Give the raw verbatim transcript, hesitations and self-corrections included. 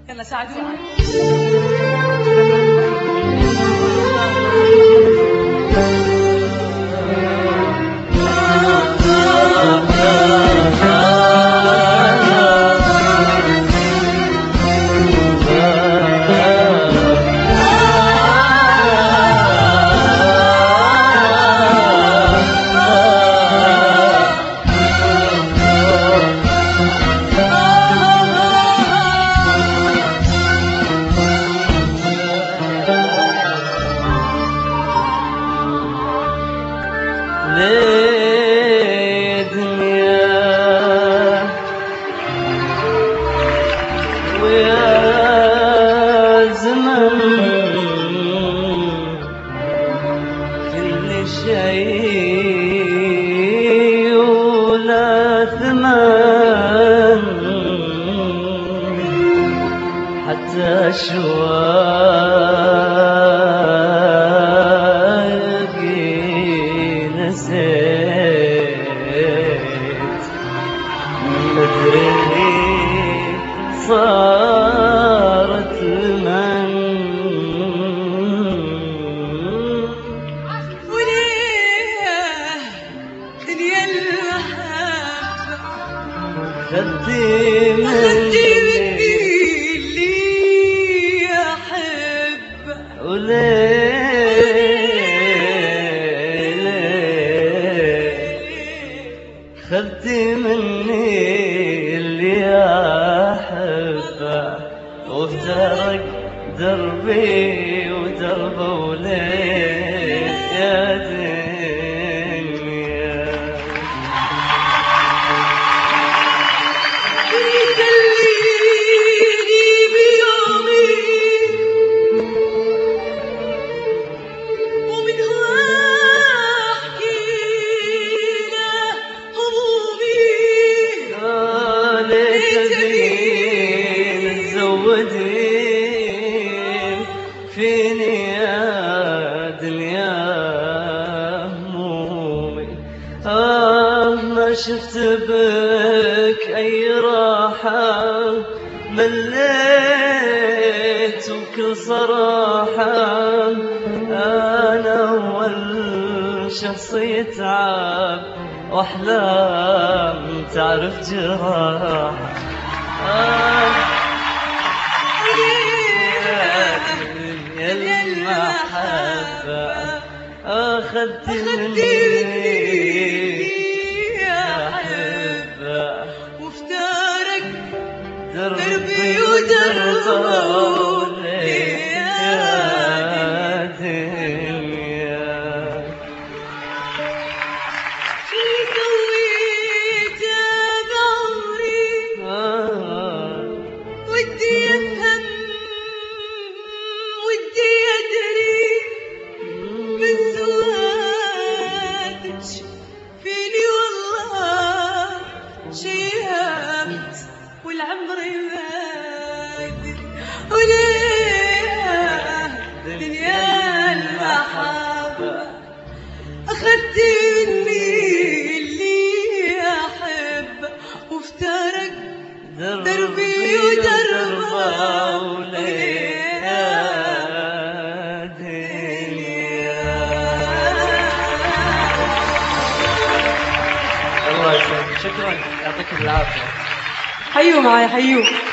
يلا ساعدوني. ليه دنيا ويا زمن كل شيء ولا ثمن حتى أشواقي نسيت مدري صارت من وليه دنيا المحبة خدي خدي مني مني اللي أحب وليه خدتي مني اللي أحبه وافترق دربي ودربه وليه يا دنيا يدليني بيومي ومن هوا أحكينا همومي ليه تبين تزودين فيني يا دنيا همومي آه ما شفت بك أي راحة مليت وكل صراحة أنا أول شخص يتعب وأحلام تعرف جراح آه يا المحبة أخذت مني يا حبة وافترق دربي ودربه يا دنيا سويت بعمري ودي أفهم ودي أدري من سوادك فيني والله شيبت والعمر بادي وليه دنيا المحبة أخدتي مني اللي أحب وافترق دربي ودربه وليه يا دنيا الله يسلمك شكرا يعطيكم العافية حيوا معي حيوا